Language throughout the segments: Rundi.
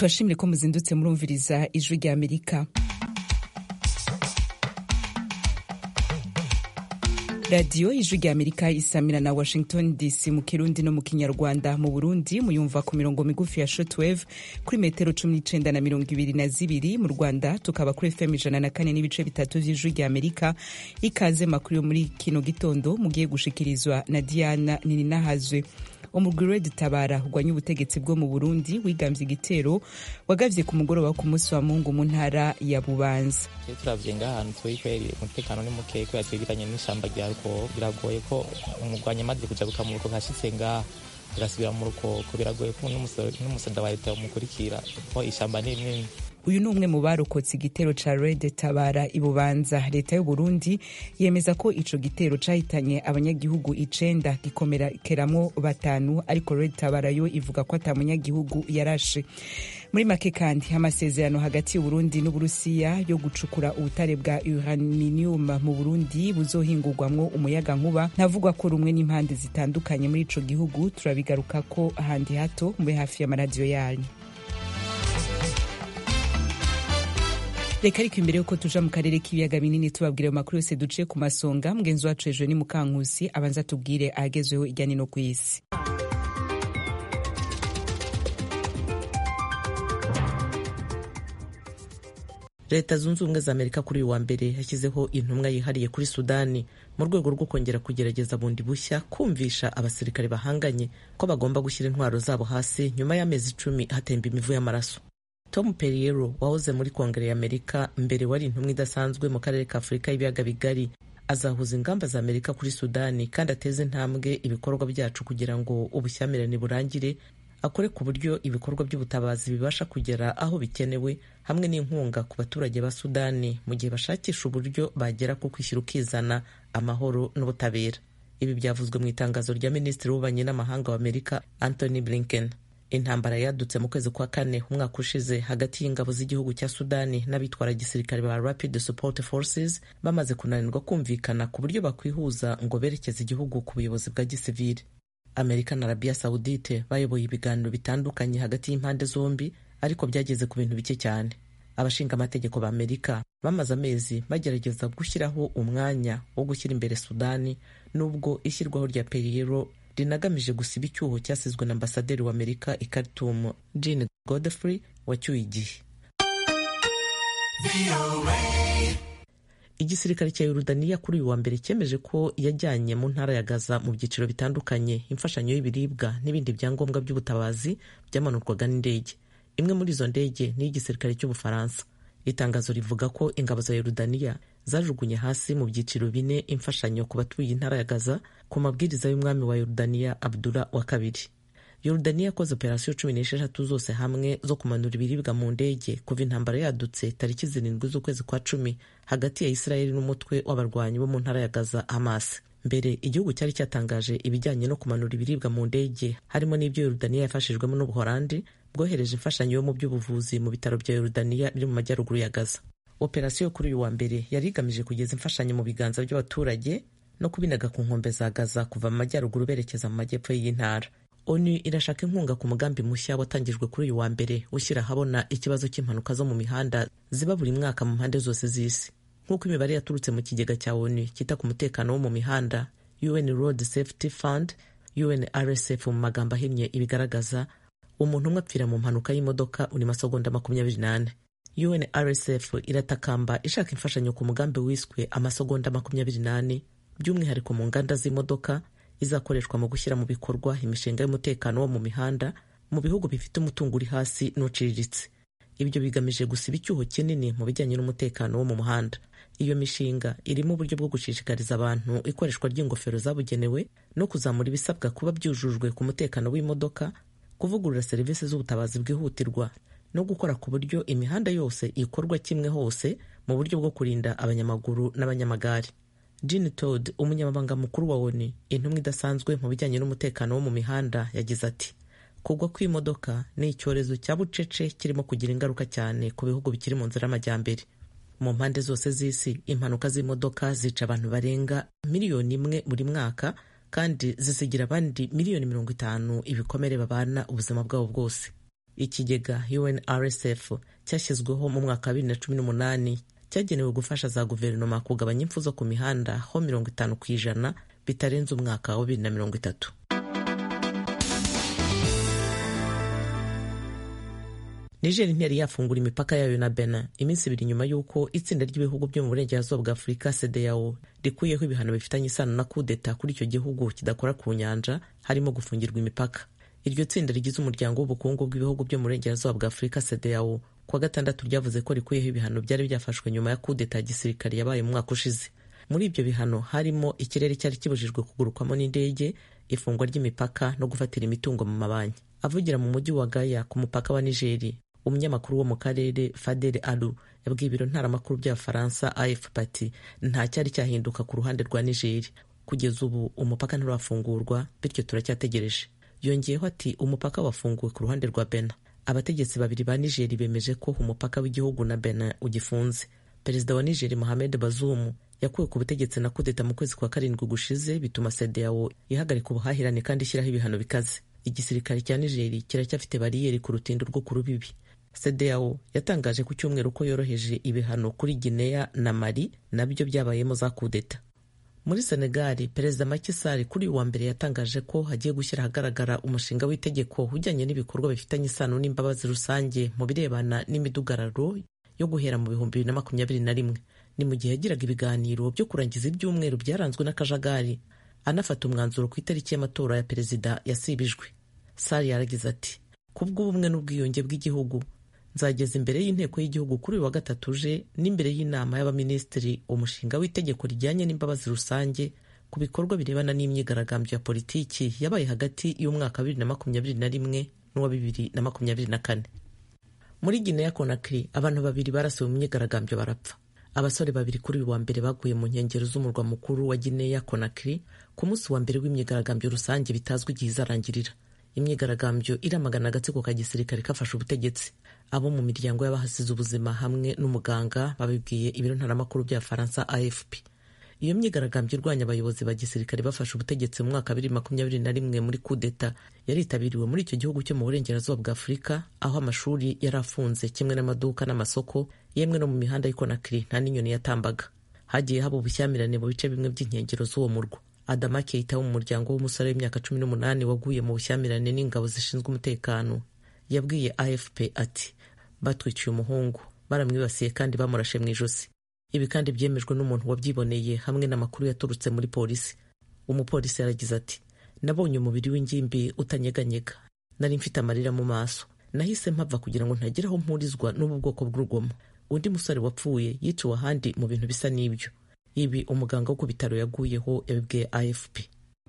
tubashimire ko muzindutse murumviriza ijwi rya Amerika. Radio ijwi rya Amerika isamira na Washington DC mu Kirundi no mu Kinyarwanda. Mu Burundi muyumva ku mirongo migufi ya shortwave kuri metero 19 na 22. Mu Rwanda tukaba kuri FM 104 n'ibice bitatu vy'ijwi rya Amerika. Ikaze makuru yo muri kino gitondo mugiye gushikirizwa na Diana Nininahazwe. Umugwi Tabara ugwanya ubutegetsi bwo mu Burundi wigamvye igitero wagavye ku mugoroba ku munsi wa Mungu mu ntara ya Bubanza. Turavye ngahantu twikweri umutekano ni muke ko yatwibiranye n'ishamba rya Ruko, biragoye ko umugwanya maze kujabuka mu Ruko hashitse ngaha agasubira mu Ruko, biragoye ko n'umusada wa leta umukurikira ko ishamba ni nini. Uyu ni umwe mu barokotse igitero ca Tabara i Bubanza. Leta y'u Burundi yemeza ko ico gitero cahitanye abanyagihugu 9 gikomerekeramwo 5, ariko Tabara yo ivuga ko ata munyagihugu yarashe. Muri make kandi amasezerano hagati y'u Burundi n'Uburusiya yo gucukura ubutare bwa uranium mu Burundi buzohingurwamwo umuyaga nkuba ntavugwa ko rumwe n'impande zitandukanye muri ico gihugu. Turabigaruka ko handi hato mube hafi ya maradiyo yanyu. Reka ariko imbere yuko tuja mu karere k'ibiyaga binini tubabwire amakuru yose duciye ku masonga, mugenzi wacu Ejo ni Mukankusi abanza tubwire ahagezweho ijyanye no kw'isi. Leta Zunze Ubumwe za Amerika kuri uyu wa mbere yashyizeho intumwa yihariye kuri Sudani mu rwego rwo kongera kugerageza bundi bushya kumvisha abasirikare bahanganye ko bagomba gushyira intwaro zabo hasi nyuma y'amezi 10 hatemba imivu y'amaraso. Tom Perriello wahoze muri Kongere y'Amerika mbere wari intumwa idasanzwe mu karere ka Afurika y'ibiyaga bigari azahuza ingamba za Amerika kuri Sudani kandi ateze intambwe ibikorwa byacu kugira ngo ubushyamirane burangire, akore ku buryo ibikorwa by'ubutabazi bibasha kugera aho bikenewe hamwe n'inkunga ku baturage ba Sudani mu gihe bashakisha uburyo bagera ku kwishyira ukizana, amahoro n'ubutabera. Ibi byavuzwe mu itangazo rya Minisitiri w'Ububanyi n'Amahanga wa Amerika Anthony Blinken. Intambara yadutse mu kwezi kwa 4 umwaka ushize hagati y'ingabo z'igihugu cya Sudani n'abitwara gisirikare ba Rapid Support Forces bamaze kunanirwa kumvikana ku buryo bakwihuza ngo berekeze igihugu ku buyobozi bwa gisivili. Amerika na Arabia Saudite bayoboye ibiganiro bitandukanye hagati y'impande zombi, ariko byageze ku bintu bike cyane. Abashinga amategeko ba Amerika bamaze amezi bagerageza gushyiraho umwanya wo gushyira imbere Sudani, nubwo ishyirwaho rya Perriello rinagamije gusiba icyuho cyasizwe na ambasaderi wa Amerika i Khartoum Jean Godfrey wacyuye igihe. Igisirikare cya Yorodaniya kuri uyu wa mbere cyemeje ko yajyanye mu ntara ya Gaza mu byiciro bitandukanye imfashanyo y'ibiribwa n'ibindi byangombwa by'ubutabazi byamanurwaga n'indege. Imwe muri izo ndege ni igisirikare cy'Ubufaransa. Itangazo rivuga ko ingabo za Yorodaniya zajugunye hasi mu byiciro 4 imfashanyo ku batuye intara ya Gaza ku mabwiriza y'umwami wa Yorodaniya Abdullah wa kabiri. Yorodaniya yakoze operasiyo 16 zose hamwe zo kumanura ibiribwa mu ndege kuva intambara yadutse tariki 7 z'ukwezi kwa 10 hagati ya Israeli n'umutwe w'abarwanyi bo mu ntara ya Gaza Hamas. Mbere igihugu cyari cyatangaje ibijyanye no kumanura ibiribwa mu ndege, harimo n'ibyo Yorodaniya yafashijwemo n'Ubuholandi bwohereje imfashanyo yo mu by'ubuvuzi mu bitaro bya Yorodaniya biri mu majyaruguru ya Gaza. Operasiyo kuri uyu wa mbere yari igamije kugeza imfashanyo mu biganza by'abaturage no kubinaga ku nkombe za Gaza kuva mu majyaruguru berekeza mu majyepfo y'intara. ONU irashaka inkunga ku mugambi mushya watangijwe kuri uyu wa mbere ushyira ahabona ikibazo cy'impanuka zo mu mihanda ziba buri mwaka mu mpande zose z'isi. Nk'uko imibare yaturutse mu kigega cya ONU kita ku mutekano wo mu mihanda UN Road Safety Fund UNRSF mu magambo ahinnye ibigaragaza, umuntu umwe apfira mu mpanuka y'imodoka uri masegonda 28. UNRSF iratakamba ishaka imfashanyo ku mugambi wiswe amasegonda 28 by'umwihariko mu nganda z'imodoka izakoreshwa mu gushyira mu bikorwa imishinga y'umutekano wo mu mihanda mu bihugu bifite umutungo uri hasi n'uciriritse. Ibyo bigamije gusiba icyuho kinini mu bijyanye n'umutekano wo mu muhanda. Iyo mishinga irimo uburyo bwo gushishikariza abantu ikoreshwa ry'ingofero zabugenewe no kuzamura ibisabwa kuba byujujwe ku mutekano w'imodoka, kuvugurura serivisi z'ubutabazi bwihutirwa no gukora ku buryo imihanda yose ikorwa kimwe hose mu buryo bwo kurinda abanyamaguru n'abanyamagare. Jean Todd, umunyamabanga mukuru wa ONU, intumwa idasanzwe mu bijyanye n'umutekano wo mu mihanda, yagize ati: kugwa kw'imodoka ni icyorezo cya bucece kirimo kugira ingaruka cyane ku bihugu bikiri mu nzira y'amajyambere. Mu mpande zose z'isi impanuka z'imodoka zica abantu barenga 1 miliyoni buri mwaka kandi zisigira abandi 50 miliyoni ibikomere babana ubuzima bwabo bwose. ikigega UNRSF cyashyizweho mu mwaka wa 2018 cyagenewe gufasha za guverinoma kugabanya impfu zo ku mihanda ho 50% bitarenze umwaka wa 2030. Niger ntiyari yafungura imipaka yayo na Benin iminsi 2 nyuma y'uko itsinda ry'ibihugu byo mu burengerazuba bwa Afurika CEDEAO rikuyeho ibihano bifitanye isano na kudeta kuri icyo gihugu kidakora ku nyanja, harimo gufungirwa imipaka. Iryo tsinda rigize umuryango w'ubukungu bw'ibihugu byo mu burengerazuba bwa Afurika CEDEAO kuwa gatandatu ryavuze ko rikuyeho ibihano byari byafashwe nyuma ya kudeta ya gisirikare yabaye mu mwaka ushize. Muri ibyo bihano harimo ikirere cyari kibujijwe kugurukwamo n'indege, ifungwa ry'imipaka no gufatira imitungo mu mabanki. Avugira mu mujyi wa Gaya ku mupaka wa Niger, umunyamakuru wo mu karere Fadel Alou yabwiye ibiro ntaramakuru by'Abafaransa AFP ati nta cyari cyahinduka ku ruhande rwa Niger. Kugeza ubu umupaka nturafungurwa, bityo turacyategereje. Yongeyeho ati umupaka wafunguwe ku ruhande rwa Benin. Abategetsi babiri ba Niger bemeje ko umupaka w'igihugu na Benin ugifunze. Perezida wa Niger Mohamed Bazoum yakuwe ku butegetsi na kudeta mu kwezi kwa 7 gushize, bituma CEDEAO ihagarika ubuhahirane kandi ishyiraho ibihano bikaze. Igisirikare cya Niger kiracyafite bariyeri ku rutindo rwo ku rubibi. CEDEAO yatangaje ku cyumweru ko yoroheje ibihano kuri Guinea na Mali, nabyo byabayemo za kudeta. Muri Senegal, Perezida Macky Sall kuri uwa mbere yatangaje ko hagiye gushyira ahagaragara umushinga w'itegeko ujyanye n'ibikorwa bifitanye isano n'imbabazi rusange mu birebana n'imidugararo yo guhera mu 2021. Ni mu gihe yagiraga ibiganiro byo kurangiza ibyumweru byaranzwe n'akajagari, anafata umwanzuro ku itariki y'amatora ya perezida yasibijwe. Sall yaragize ati kubw'ubumwe n'ubwiyunge bw'igihugu nzageza imbere y'inteko y'igihugu kuri wa gatatu uje n'imbere y'inama y'abaminisitiri umushinga w'itegeko rijyanye n'imbabazi rusange ku bikorwa birebana n'imyigaragambyo ya politiki yabaye hagati y'umwaka 2021 n'uwa 2024. Muri Guinea Conakry, abantu 2 barasiwe mu myigaragambyo barapfa. Abasore 2 kuri wa mbere baguye mu nkengero z'umurwa mukuru wa Guinea Conakry ku munsi wa mbere w'imyigaragambyo rusange bitazwi igihe izarangirira. Imyigaragambyo iramagana agatsiko ka gisirikare kafashe ubutegetsi. Abo mu miryango y'abahasize ubuzima hamwe n'umuganga babibwiye ibiro ntaramakuru bya Faransa AFP. Iyo myigaragambyo irwanya abayobozi ba gisirikare bafashe ubutegetsi mu mwaka 2021 muri kudeta yaritabiriwe muri icyo gihugu cyo mu burengerazuba bwa Afurika, aho amashuri yari afunze kimwe n'amaduka n'amasoko, yemwe no mu mihanda y'Conakry nta n'inyoni yatambaga. Hagiye haba ubushyamirane mu bice bimwe by'inkengero z'uwo murwa. Adama Keita wo mu muryango w'umusore w'imyaka 18 waguye mu bushyamirane n'ingabo zishinzwe umutekano yabwiye AFP ati batwiciye umuhungu, baramwibasiye kandi bamurashe mu ijosi. Ibi kandi byemejwe n'umuntu wabyiboneye hamwe n'amakuru yaturutse muri polisi. Umupolisi yaragize ati nabonye umubiri w'ingimbi utanyeganyega, nari mfite amarira mu maso, nahise mpava kugira ngo ntagire aho mpurizwa n'ubu bwoko bw'urugomo. Undi musore wapfuye yiciwe ahandi mu bintu bisa n'ibyo. Ibi umuganga wo ku bitaro yaguyeho yabibwiye AFP.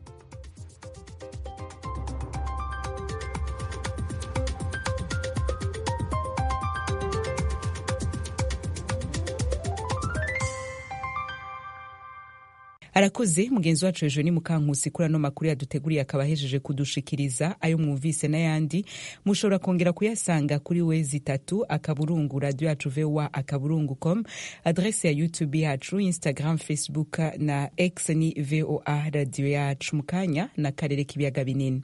Arakoze mugenzi wacu Eugenie Mukankusi kuri ano makuru yaduteguriye akaba ahejeje kudushikiriza. Ayo mwumvise n'ayandi mushobora kongera kuyasanga kuri wezi3 akaburungu radio yacu voa.com, adresse ya YouTube yacu, Instagram, Facebook na X ni VOA radio yacu. Mukanya na karere k'ibiyaga binini.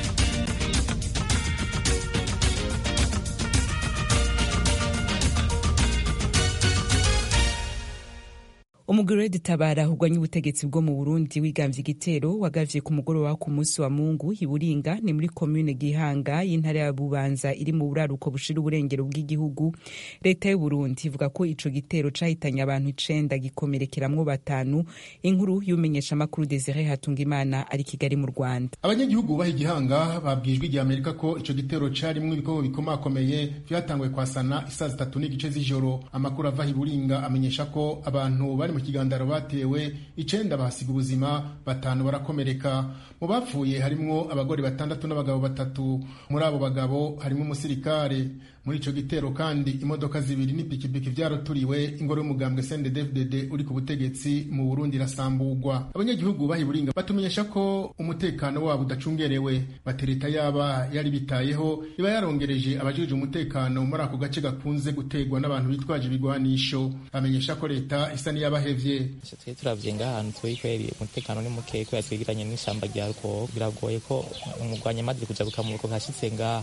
Umugore Tabara ugwanya ubutegetsi bwo mu Burundi wigambye igitero wagavye ku mugoroba ku munsi wa Mungu Iburinga, ni muri commune Gihanga y'intara ya Bubanza iri mu buraruko bushira uburengero bw'igihugu. Leta y'u Burundi ivuga ko ico gitero cahitanye abantu 9 gikomerekeramwo 5. Inkuru y'umenyesha makuru Desire Hatungimana ari Kigali mu Rwanda. Abanyagihugu bahi Gihanga babwijwe igihe Amerika ko ico gitero cari mu bikobo bikomakomeye vyatangwe kwasana isaa 3 n'igice z'ijoro. Amakuru ava Iburinga amenyesha ko abantu bari mu kigandaro batewe 9 bahasiga ubuzima, 5 barakomereka. Mu bapfuye harimwo abagore 6 n'abagabo 3. Muri abo bagabo harimo umusirikare. Muri ico gitero kandi imodoka 2 n'ipikipiki vyaroturiwe. Ingoro y'umugambwe CNDD-FDD uri ku butegetsi mu Burundi rasambugwa. Abanyagihugu bahi Buringa batumenyesha ko umutekano wabo udacungerewe. Batereta yaba yari bitayeho iba yarongereje abajije umutekano muri ako gace gakunze gutegwa n'abantu bitwaje ibigwanisho. Bamenyesha ko leta isa niyabahevye. Twe turavye ngahantu twikweri umutekano ni muke ko yatwigiranye n'ishamba rya Ruko, biragoye ko umugwanya maze kuja bukamuruko kashitse ngaha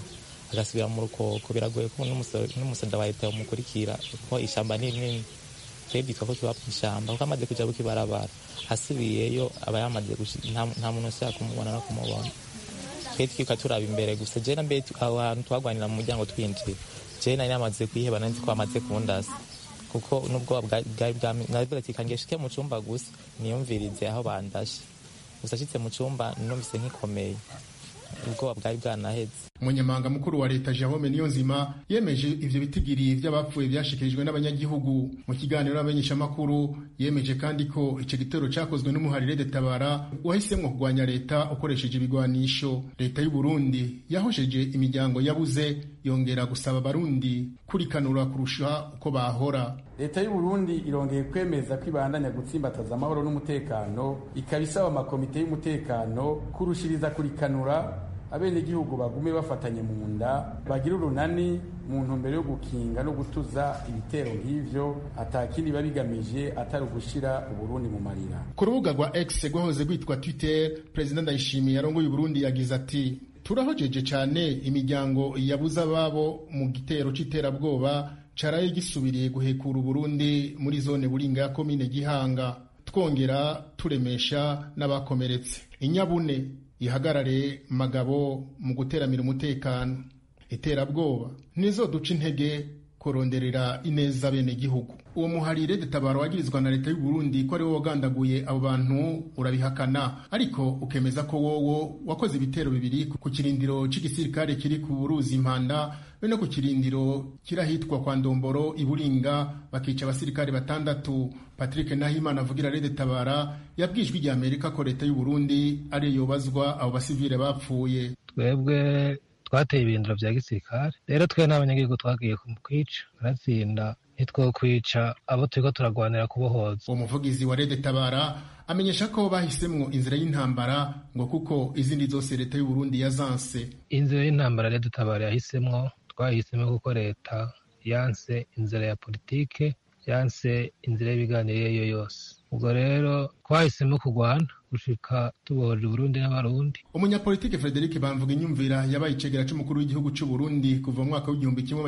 agasubira mu rukoko biragoye ko n'umusoda wa leta umukurikira kuko ishamba ni rinini twebwe ko kiba mu ishamba kuko amaze kuja bukibarabara hasubiyeyo aba yamaze nta muntu ushaka kumubona no kumubona twebwe twika turaba imbere gusa je na mbe abantu twagwanira mu muryango twinjira je nari namaze kwiheba nanzi ko amaze kundasa kuko nubwo nabivuga ati kangeshike mu cumba gusa niyumvirize aho bandashe gusa ashitse mu cumba numvise nkikomeye ubwoba bwari bwanaheze. Umunyamabanga mukuru wa leta Jerome Niyonzima yemeje ivyo bitigiri vy'abapfuye byashikirijwe n'abanyagihugu. Mu kiganiro n'abamenyeshamakuru yemeje kandi ko ico gitero cakozwe n'umuharire Tabara wahisemwo kugwanya leta ukoresheje ibigwanisho. Leta y'u Burundi yahosheje imiryango yabuze yongera gusaba abarundi kurikanura kurusha uko bahora. Leta y'u Burundi irongeye kwemeza ko ibandanya gutsimbataza amahoro n'umutekano, ikabisaba amakomite y'umutekano kurushiriza kurikanura abenegihugu bagume bafatanye mu nda, bagira urunani mu ntumbero yo gukinga no gutuza ibitero nk'ivyo atakindi babigamije atari ugushira Uburundi mu marira. Ku rubuga rwa X rwahoze rwitwa Twitter, President Ndayishimiye yarongoye Burundi yagize ati: turahojeje cyane imiryango yabuze ababo mu gitero c'iterabwoba caraye gisubiriye guhekura Burundi muri zone Buringa ya komine Gihanga, twongera turemesha n'abakomeretse. Inyabune ihagarare magabo mu guteramira umutekano. Iterabwoba nizo duca intege kuronderera ineza bene gihugu. Uwo muharire Tabara wagirizwa na leta y'u Burundi ko ari wo wagandaguye abo bantu urabihakana, ariko ukemeza ko wowo wakoze ibitero bibiri ku kirindiro c'igisirikare kiri ku Buruzi Impanda be no ku kirindiro kirahitwa kwa Ndomboro Iburinga bakica abasirikare 6. Patrick Nahimana avugira Rede Tabara yabwijwe rya Amerika ko leta y'u Burundi ari yobazwa abo basivile bapfuye. Twebwe twateye ibindiro vya gisirikare, rero twe n'abanyagihugu twagiye kumukwica aratsinda, nitwo kwica abo turiko turagwanira kubohoza. Umuvugizi wa Rede Tabara amenyesha ko bahisemwo inzira y'intambara ngo kuko izindi zose leta y'u Burundi yazanse. Inzira y'intambara Rede Tabara yahisemwo, twahisemo kuko leta yanse inzira ya politike, yanse inzira y'ibiganiro iyo yose. Ubwo rero twahisemo kugwana gushika tubohoje Burundi n'abarundi. Umunyapolitike Frederic Bamvuga Inyumvira yabaye icegera c'umukuru w'igihugu c'u Burundi kuva mu mwaka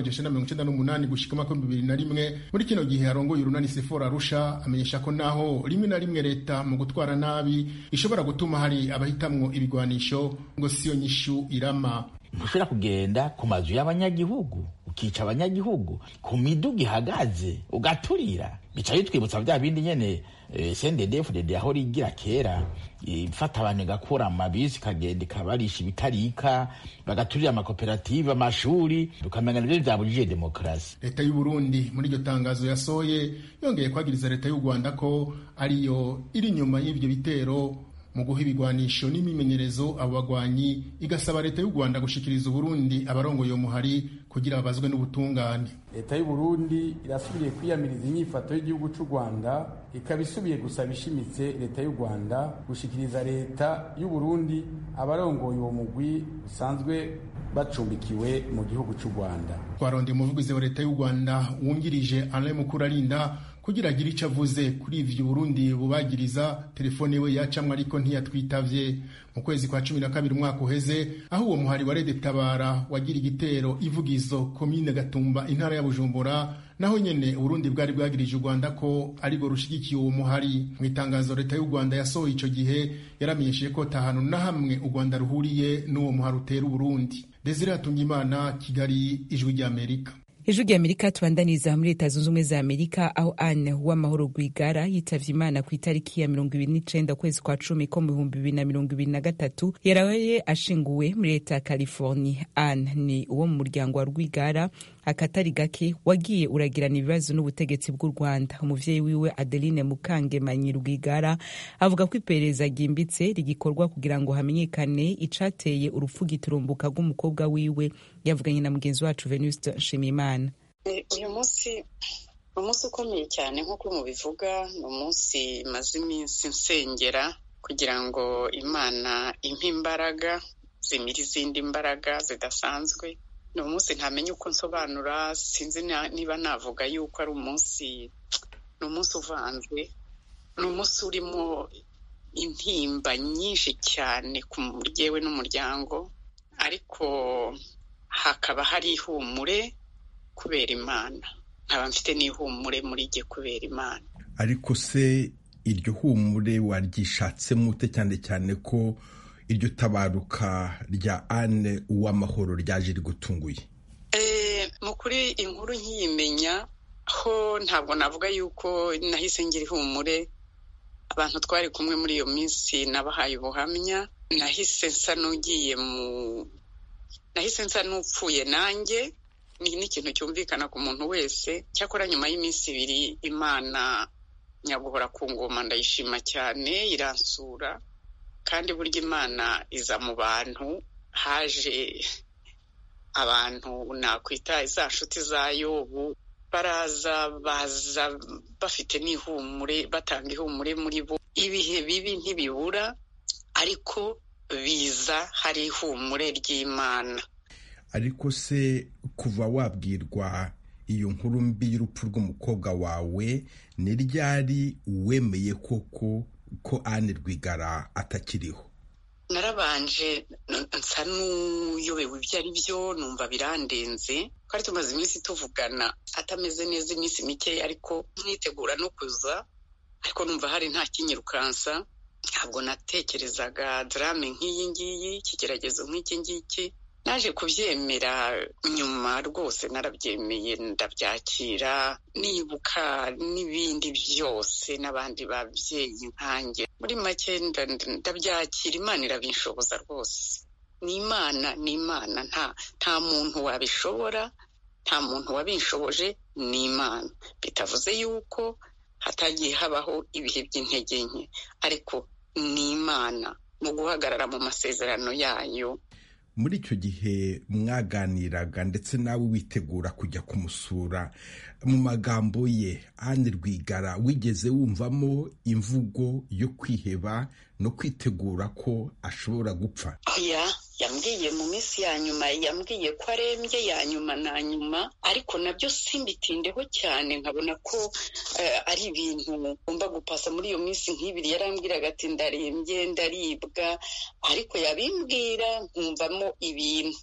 w'1998 gushika mu 2001. Muri kino gihe arongoye urunani Sephora Arusha amenyesha ko naho rimwe na rimwe leta mu gutwara nabi ishobora gutuma hari abahitamwo ibigwanisho ngo siyo nyishu irama. Ntushobora kugenda ku mazu y'abanyagihugu ukica abanyagihugu ku miduga ihagaze ugaturira. Bica bitwibutsa bya bindi nyene CNDD-FDD aho rigira kera ifata abantu gakura amabisi kagenda kabarisha ibitarika bagaturira amakoperative amashuri tukamenya nivyo byabujije demokrasi. Leta y'u Burundi muri iryo tangazo yasoye yongeye kwagiriza leta y'u Rwanda ko ariyo iri nyuma y'ivyo bitero mu guha ibigwanisho n'imimenyerezo abo bagwanyi, igasaba leta y'u Rwanda gushikiriza Burundi abarongoye umuhari kugira babazwe n'ubutungane. Leta y'u Burundi irasubiye kwiyamiriza inyifato y'igihugu c'u Rwanda, ikabisubiye gusaba ishimitse leta y'u Rwanda gushikiriza leta y'u Burundi abarongoye uwo mugwi usanzwe bacumbikiwe mu gihugu c'u Rwanda. Twaronde umuvugizi wa leta y'u Rwanda wungirije Alain Mukurarinda kugira agire ico avuze kuri ivyo Burundi bubagiriza. Telefone we yacamwe ariko ntiyatwitavye. Mu kwezi kwa 12 umwaka uheze, aho uwo muhari wa Rede Tabara wagira igitero Ivugizo komine Gatumba intara ya Bujumbura, naho nyene Burundi bwari bwagirije u Rwanda ko arigo rushigikiye uwo muhari. Mu itangazo leta y'u Rwanda yasohoye ico gihe yaramenyesheje ko tahano na hamwe u Rwanda ruhuriye n'uwo muhari utera Burundi. Desire Atungimana, Kigali, Ijwi rya Amerika. Ijwi rya Amerika tubandaniza muri Leta Zunze Ubumwe za Amerika, aho Anne Uwamahoro Rwigara yitavye Imana ku itariki ya 29 kwezi kwa 10 ko mu 2023 yaraye ashinguwe muri leta ya California. Anne ni uwo mu muryango wa Rwigara akatari gake wagiye uragirana ibibazo n'ubutegetsi bw'u Rwanda. Umuvyeyi wiwe Adeline Mukangemanyi Rwigara avuga ko iperereza ryimbitse rigikorwa kugira ngo hamenyekane icateye urupfu giturumbuka rw'umukobwa wiwe. Yavuganye na mugenzi wacu Venuste Nshimiyimana. Uyu munsi ukomeye cyane nk'uko mubivuga, ni umunsi maze iminsi nsengera kugira ngo Imana impe imbaraga zimira izindi mbaraga zidasanzwe. Ni umunsi ntamenye uko nsobanura, sinzi niba navuga yuko ari umunsi, ni umunsi uvanzwe, ni umunsi urimo intimba nyinshi cyane ku muryewe n'umuryango, ariko hakaba hari ihumure kubera Imana, nkaba mfite n'ihumure muri jye kubera Imana. Ariko se iryo humure waryishatsemo ute, cyane cyane ko iryo tabaruka rya Anne Uwamahoro ryaje rigutunguye? Mu kuri inkuru nkiyimenya ho ntabwo navuga yuko nahise ngira ihumure. Abantu twari kumwe muri iyo minsi nabahaye ubuhamya, nahise nsa n'upfuye nanjye. Ni ikintu cyumvikana ku muntu wese. Cyakora nyuma y'iminsi 2 Imana nyaguhora ku ngoma ndayishima cyane, iransura. Kandi burya Imana iza mu bantu. Haje abantu nakwita za nshuti za Yobu, baza bafite n'ihumure, batanga ihumure muri bo. Ibihe bibi ntibibura, ariko biza hari ihumure ry'Imana. Ariko se kuva wabwirwa iyo nkuru mbi y'urupfu rw'umukobwa wawe, ni ryari wemeye koko ko Anne Rwigara atakiriho? Narabanje nsa n'uyobewe ibyo ari byo, numva birandenze. Twari tumaze iminsi tuvugana atameze neza iminsi mike, ariko mwitegura no kuza, ariko numva hari nta kinyirukansa. Ntabwo natekerezaga drame nk'iyi ngiyi, ikigeragezo nk'iki ngiki. Naje kubyemera nyuma, rwose narabyemeye ndabyakira, nibuka n'ibindi byose n'abandi babyeyi nkanjye. Muri make ndabyakira, Imana irabinshoboza rwose. Ni Imana, nta muntu wabishobora, nta muntu wabinshoboje, ni Imana. Bitavuze yuko hatagiye habaho ibihe by'intege nke, ariko ni Imana mu guhagarara mu masezerano yayo. Muri icyo gihe mwaganiraga ndetse nawe witegura kujya kumusura, mu magambo ye Anne Rwigara wigeze wumvamo imvugo yo kwiheba no kwitegura ko ashobora gupfa? Oya, yambwiye mu minsi ya nyuma, yambwiye ko arembye ya nyuma na nyuma, ariko nabyo simbitindeho cyane. Nkabona ko ari ibintu ngomba gupasa muri iyo minsi nk'ibiri. Yarambwiraga ati ndarembye, ndaribwa, ariko yabimbwira nkumvamo ibintu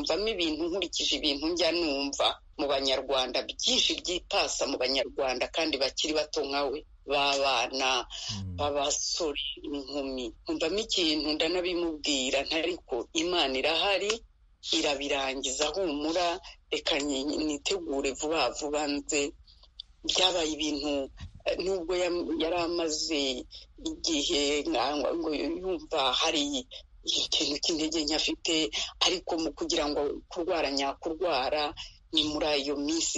nkurikije ibintu njya numva mu Banyarwanda, byinshi byipasa mu Banyarwanda kandi bakiri bato nkawe, b'abana b'abasore, inkumi. Nkumvamo ikintu ndanabimubwira, ariko Imana irahari, irabirangiza, humura, reka nitegure vuba vuba nze. Byabaye ibintu, nubwo yari amaze igihe ngo yumva hari ikintu cy'intege nke afite, ariko mu kugira ngo kurwara nyakurwara ni muri ayo minsi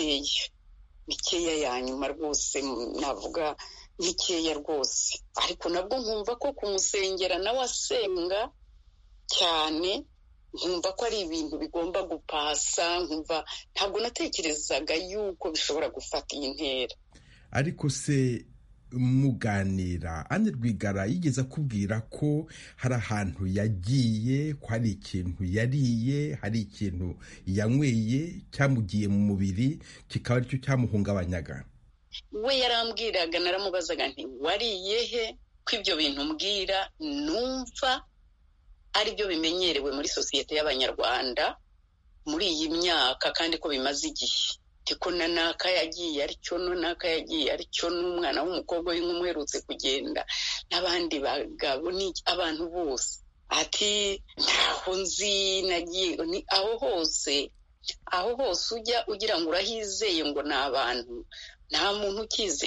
mikeya ya nyuma rwose, navuga mikeya rwose. Ariko nabwo nkumva ko kumusengera nawe asenga cyane, nkumva ko ari ibintu bigomba gupasa. Nkumva ntabwo natekerezaga yuko bishobora gufata iyi ntera. Ariko se muganira, Anne Rwigara yigeze akubwira ko hari ahantu yagiye, ko hari ikintu yariye, hari ikintu yanyweye cyamugiye mu mubiri kikaba aricyo cyamuhungabanyaga? We yarambwiraga, naramubazaga nti wariye he, ko ibyo bintu mbwira numva ari byo bimenyerewe muri sosiyete y'Abanyarwanda muri iyi myaka, kandi ko bimaze igihe. Tiko naka yagiye aricyo, naka yagiye aricyo, n'umwana w'umukobwa w'umuherutse kugenda, n'abandi bagabo, ni abantu bose. Ati ntaho nzi nagiye, ni aho hose ujya ugira ngo urahizeye ngo ni abantu. Nta muntu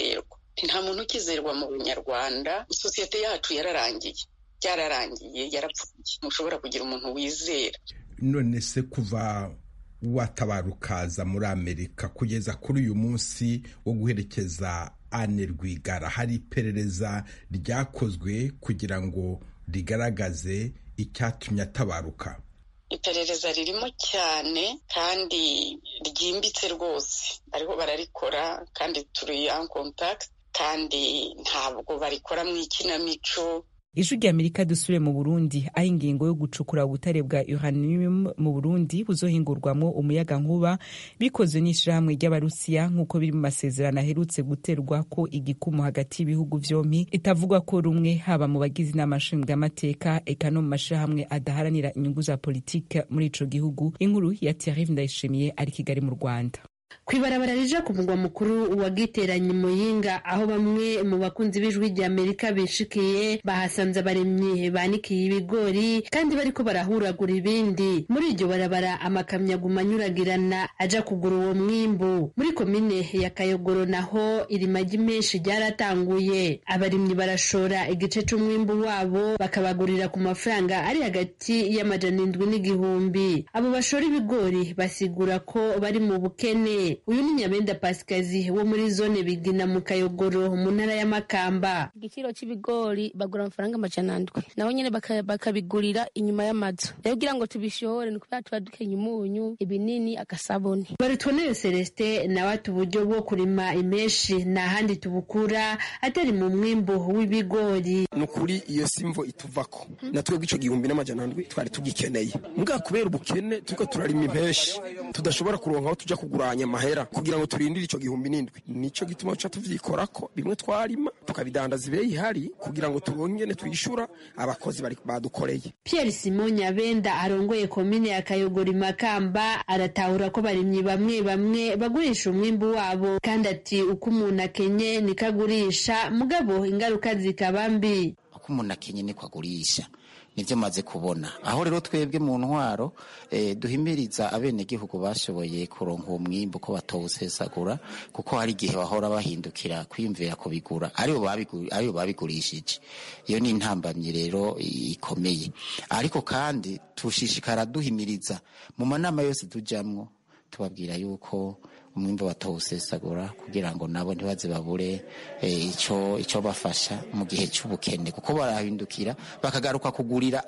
ukizerwa mu Banyarwanda. Isosiyete yacu byararangiye, yarapfuye. Ntushobora kugira umuntu wizera. None se kuva watabarukaza muri Amerika kugeza kuri uyu munsi wo guherekeza Anne Rwigara, hari iperereza ryakozwe kugira ngo rigaragaze icyatumye atabaruka? Iperereza ririmo cyane kandi ryimbitse rwose, ariho bararikora, kandi turi en contact, kandi ntabwo barikora mu ikinamico. ijwi rya Amerika dusubire mu Burundi aho ingingo yo gucukura ubutare bwa uranium mu Burundi buzohingurwamwo umuyaga nkuba bikozwe n'ishirahamwe ry'Abarusiya nk'uko biri mu masezerano aherutse guterwa ko igikumu hagati y'ibihugu vyompi itavugwa ko rumwe haba mu bagize inama nshingamateka eka no mu mashirahamwe adaharanira inyungu za politike muri ico gihugu. Inkuru ya Thierry Ndayishimiye ari Kigali mu Rwanda. Kwibarabara rija ku mugwa mukuru wa Giteranye Muyinga aho bamwe mu bakunzi b'ijwi rya Amerika bishikiye bahasanze abaremyi banikiye ibigori kandi bariko barahuragura ibindi. Muri iryo barabara amakamyo aguma anyuragirana aja kugura uwo mwimbu. Muri komine ya Kayogoro naho irimagi menshi ryaratanguye. Abarimyi barashora igice c'umwimbu wabo bakabagurira ku mafaranga ari hagati y'amajana 7 n'igihumbi. Abo bashora ibigori basigura ko bari mu bukene. Uyu ni Nyabenda Pasikazi wo muri zone Bigina mu Kayogoro mu ntara ya Makamba. Igiciro c'ibigori bagura amafaranga 700 naho nyene bakabigurira inyuma y'amazu. Rero kugira ngo tubishore ni kubera tuba dukenye umunyu ibinini akasabone. Barutwoneye Celestin na watu uburyo bwo kurima imeshi na handi tubukura atari mu mwimbo w'ibigori. Nukuri iyo simvo ituvako natwe gico 1700 twari tugikeneye. Muga kubera ubukene tuko turarima impeshi tudashobora kuronka aho tuja kuguranya mahera kugira ngo turindire ico 1700. Nico gituma cha tuvyikorako bimwe twarima tukabidandaza ibeyi hari kugira ngo turongene tuyishura abakozi bari badukoreye. Pierre Simon Nyabenda arongoye komine ya Kayogoro Makamba aratahura ko barimyi bamwe bagurisha umwimbu wabo kandi ati uko umuntu akenye nikagurisha mugabo ingaruka zikabambi. Uko umuntu akenye niko agurisha nivyo maze kubona. Aho rero twebwe mu ntwaro duhimiriza abenegihugu bashoboye kuronka uwo mwimbu ko batowusesagura kuko hari igihe bahora bahindukira kwiyumvira ko bigura aribo babigurishije. Iyo ni intambamyi rero ikomeye, ariko kandi tushishikara duhimiriza mu manama yose tujamwo tubabwira yuko umwimbo batawusesagura kugira ngo nabo ntibaze babure ico bafasha mu gihe cy'ubukene kuko barahindukira bakagaruka kugurira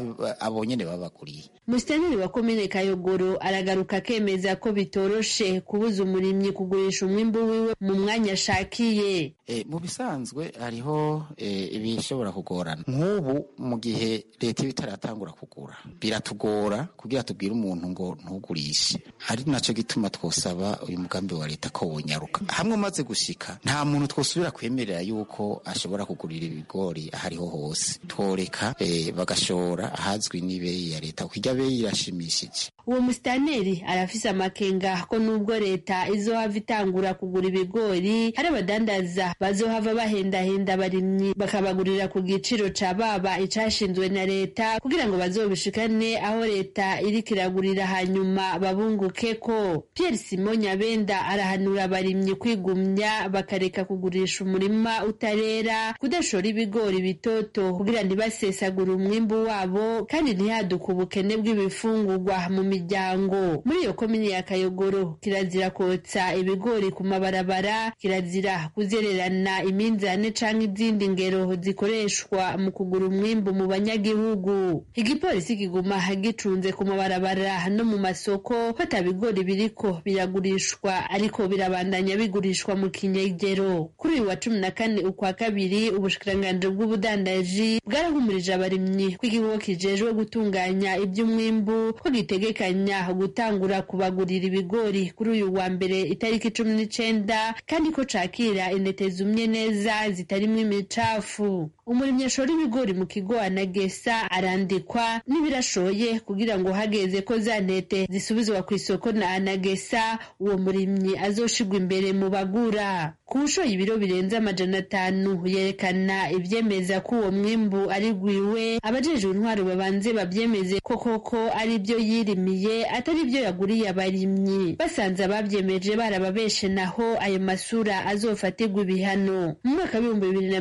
abo nyene babaguriye. Musitanteri wa komine Kayogoro aragaruka kemeza ko bitoroshe kubuza umurimyi kugurisha umwimbo wiwe mu mwanya ashakiye. Mu bisanzwe hariho ibishobora kugorana nk'ubu mu gihe leta itaratangura kugura biratugora kugira tubwire umuntu ngo ntugurishe. Ari naco gituma twosaba uyu mugambi wa leta ko wonyaruka hamwe maze gushika nta muntu twosubira kwemerera yuko ashobora kugurira ibigori ahariho hose. Tworeka bagashora ahazwi n'ibeyi ya leta kuko ibeyi irashimishije. Uwo musitanteri arafise amakenga ko nubwo leta izohava itangura kugura ibigori hari abadandaza bazohava bahendahenda abarimyi bakabagurira ku giciro ca baba icashinzwe na leta kugira ngo bazobishikane aho leta iriko iragurira hanyuma babungukeko. Pierre Simon Nyabenda arahanura abarimyi kwigumya bakareka kugurisha umurima utarera, kudashora ibigori bitoto kugira ntibasesagura umwimbu wabo kandi ntihaduka ubukene bw'ibifungurwa mu miryango. Muri iyo komine ya Kayogoro kirazira kotsa ibigori ku mabarabara, kirazira kuzererana iminzane canke izindi ngero zikoreshwa mu kugura umwimbu mu banyagihugu. Igipolisi kiguma gicunze ku mabarabara no mu masoko ko atabigori biriko biragurishwa ariko birabandanya bigurishwa mu kinyegero. Kuri uyu wa 14 ukwa kabiri ubushikiranganji bw'ubudandaji bwarahumurije abarimyi ko igihugu kijejwe gutunganya iby'umwimbu ko gitegekanya gutangura kubagurira ibigori kuri uyu wa mbere itariki 19 kandi ko cakira intete zumye neza zitarimwe imicafu. Umurimyi ashora ibigori mu kigo Anagesa arandikwa n'ibirashoye kugira ngo hageze ko za ntete zisubizwa ku isoko na Anagesa uwo murimyi azoshigwa imbere mu bagura. Kushoye ibiro birenze 500 yerekana ivyemeza ko uwo mwimbu ari gwiwe, abajejwe intwaro babanze bavyemeze ko koko ari byo yirimiye atari byo yaguriye abarimyi. Basanze abavyemeje barababeshe naho ayo masura azofatirwa ibihano. Mu mwaka wa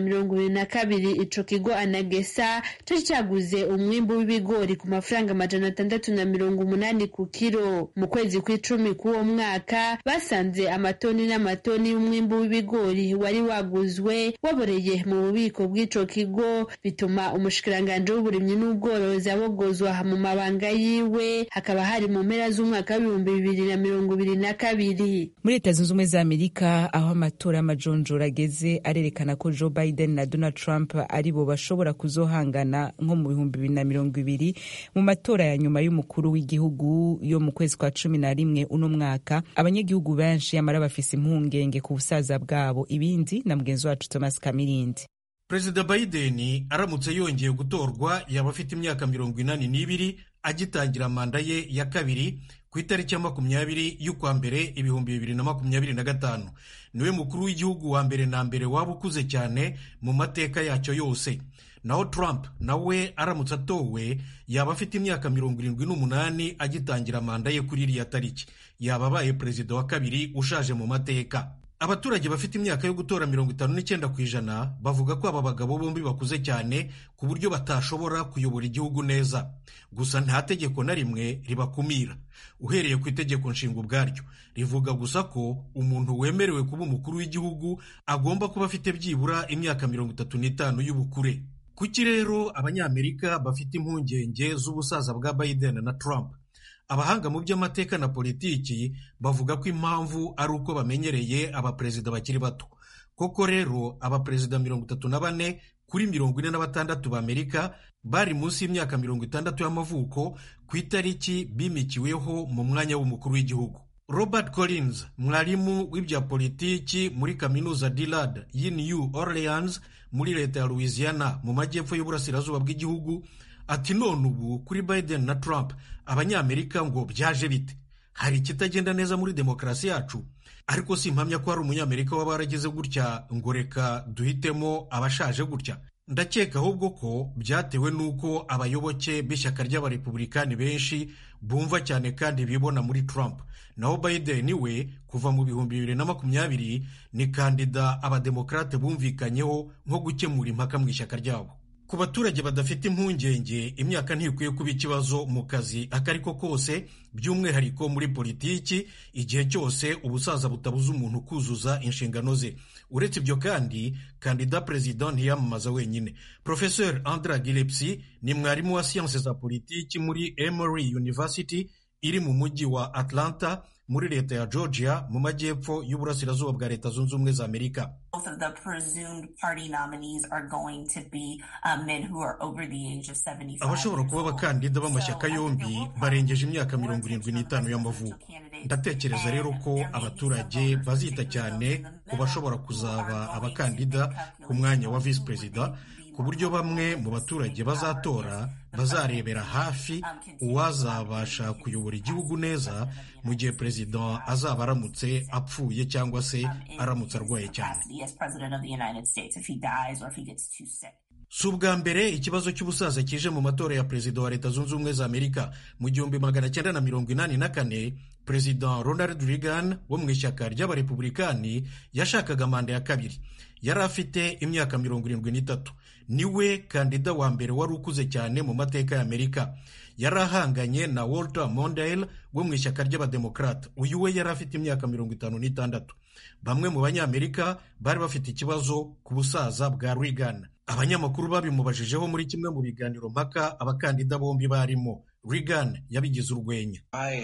2022 ico kigo Anagesa cyo cyaguze umwimbu w'ibigori ku mafaranga 680 ku kilo. Mu kwezi kw'icumi k'uwo mwaka basanze amatoni n'amatoni y'umwimbu w'ibigori wari waguzwe waboreye mu bubiko bw'ico kigo, bituma umushikiranganje w'uburimyi n'ubworozi abogozwa mu mabanga yiwe. Hakaba hari mu mpera z'umwaka wa 2022. Muri Leta Zunze Ubumwe za Amerika aho amatora y'amajonjora ageze arerekana ko Joe Biden na Donald Trump kuba aribo bashobora kuzohangana nko mu 2020 mu matora ya nyuma y'umukuru w'igihugu yo mu kwezi kwa 11 uno mwaka. Abanyagihugu benshi yamara bafise impungenge ku busaza bwabo. Ibindi na mugenzi wacu Thomas Kamirindi. Perezida Biden aramutse yongeye gutorwa yaba afite imyaka 82 agitangira manda ye ya kabiri ku itariki ya 20 y'ukwa mbere 2025. Niwe mukuru w'igihugu wa mbere na mbere waba ukuze cyane mu mateka yacyo yose. Naho Trump nawe aramutse atowe yaba afite imyaka 78 agitangira manda ye kuri iriya tariki. Yaba abaye perezida wa kabiri ushaje mu mateka. Abaturage bafite imyaka yo gutora 59% bavuga ko aba bagabo bombi bakuze cyane ku buryo batashobora kuyobora igihugu neza. Gusa nta tegeko na rimwe ribakumira. Uhereye ku itegeko nshinga ubwaryo rivuga gusa ko umuntu wemerewe kuba umukuru w'igihugu agomba kuba afite byibura imyaka 35 y'ubukure. Kuki rero abanyamerika bafite impungenge z'ubusaza bwa Biden na Trump? Abahanga mu by'amateka na politiki bavuga ko impamvu ari uko bamenyereye abaperezida bakiri bato. Koko rero abaperezida 34 kuri 46 b'Amerika bari munsi y'imyaka 60 y'amavuko ku itariki bimikiweho mu mwanya w'umukuru w'igihugu. Robert Collins, mwarimu w'ibya politiki muri kaminuza Dillard y'i New Orleans muri leta ya Louisiana mu majyepfo y'uburasirazuba bw'igihugu, ati none ubu kuri Biden na Trump abanyamerika ngo byaje bite? Hari ikitagenda neza muri demokarasi yacu? Ariko simpamya ko hari umunyamerika waba yarageze gutya ngo reka duhitemo abashaje gutya. Ndakeka ahubwo ko byatewe n'uko abayoboke b'ishyaka ry'abarepublikani benshi bumva cyane kandi bibona muri Trump. Naho Biden we kuva mu 2020 ni kandida abademokrate bumvikanyeho nko gukemura impaka mu ishyaka ryabo. Ku baturage badafite impungenge imyaka ntikwiye kuba ikibazo mu kazi akariko kose, by'umwihariko muri politiki, igihe cyose ubusaza butabuza umuntu kuzuza inshingano ze. Uretse ibyo kandi kandida president ntiyamamaza wenyine. Professeur Andra Gillespie ni mwarimu wa siyanse za politiki muri Emory University iri mu mujyi wa Atlanta muri leta ya Georgia mu majyepfo y'uburasirazuba bwa Leta Zunze Ubumwe za Amerika. Abashobora kuba abakandida b'amashyaka yombi barengeje imyaka 75 y'amavuko. Ndatekereza rero ko abaturage bazita cyane ku bashobora kuzaba abakandida ku mwanya wa vice perezida, ku buryo bamwe mu baturage bazatora bazarebera hafi uwazabasha kuyobora igihugu neza mu gihe perezida azaba aramutse apfuye cyangwa se aramutse arwaye cyane. Si ubwa mbere ikibazo cy'ubusaza kije mu matora ya perezida wa Leta Zunze Ubumwe za Amerika. Mu 1984 Perezida Ronald Reagan wo mu ishyaka ry'abarepublikani yashakaga manda ya kabiri. Yari afite imyaka 73. Niwe kandida wa mbere wari ukuze cyane mu mateka ya Amerika. Yari ahanganye na Walter Mondale wo mu ishyaka ry'abademokrate. Uyu we yari afite imyaka 56. Bamwe mu banyamerika bari bafite ikibazo ku busaza bwa Reagan. Abanyamakuru babimubajijeho muri kimwe mu biganiro mpaka abakandida bombi barimo. Reagan yabigize urwenya.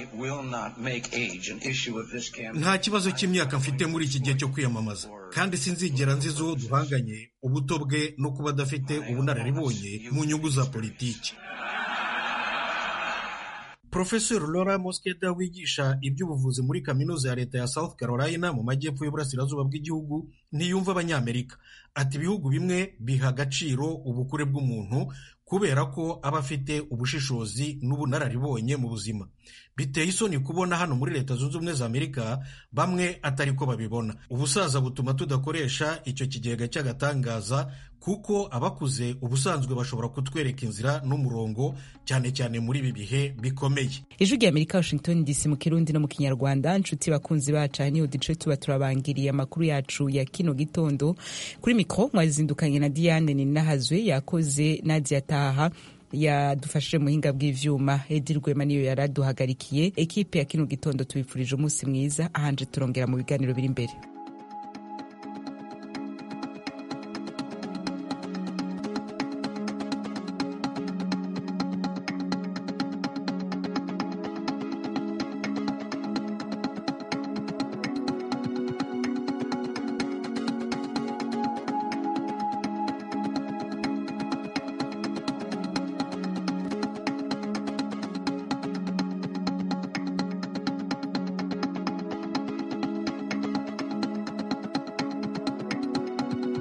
Nta kibazo cy'imyaka mfite muri iki gihe cyo kwiyamamaza, kandi sinzigera nziza uwo duhanganye ubuto bwe no kuba adafite ubunararibonye mu nyungu za politiki. Professor Laura Mosqueda wigisha iby'ubuvuzi muri kaminuza ya leta ya South Carolina mu majyepfo y'uburasirazuba bw'igihugu ntiyumva abanyamerika. Ati ibihugu bimwe biha agaciro ubukure bw'umuntu kubera ko aba afite ubushishozi n'ubunararibonye mu buzima. Biteye isoni kubona hano muri Leta Zunze Ubumwe za Amerika bamwe atari ko babibona. Ubusaza butuma tudakoresha icyo kigega cy'agatangaza kuko abakuze ubusanzwe bashobora kutwereka inzira n'umurongo, cyane cyane muri ibi bihe bikomeye. Ijwi ry'Amerika, Washington DC, mu Kirundi no mu Kinyarwanda. Nshuti bakunzi bacu, niho duce tuba turabangiriye amakuru yacu ya kino gitondo. Kuri mikro mwazindukanye na Diane Ninahazwe, yakoze Nadia Taha yadufashije muhinga bw'ivyuma. Edi Rwema niyo yaraduhagarikiye. Ekipe ya kino gitondo tubifurije umunsi mwiza, ahanje turongera mu biganiro biri imbere.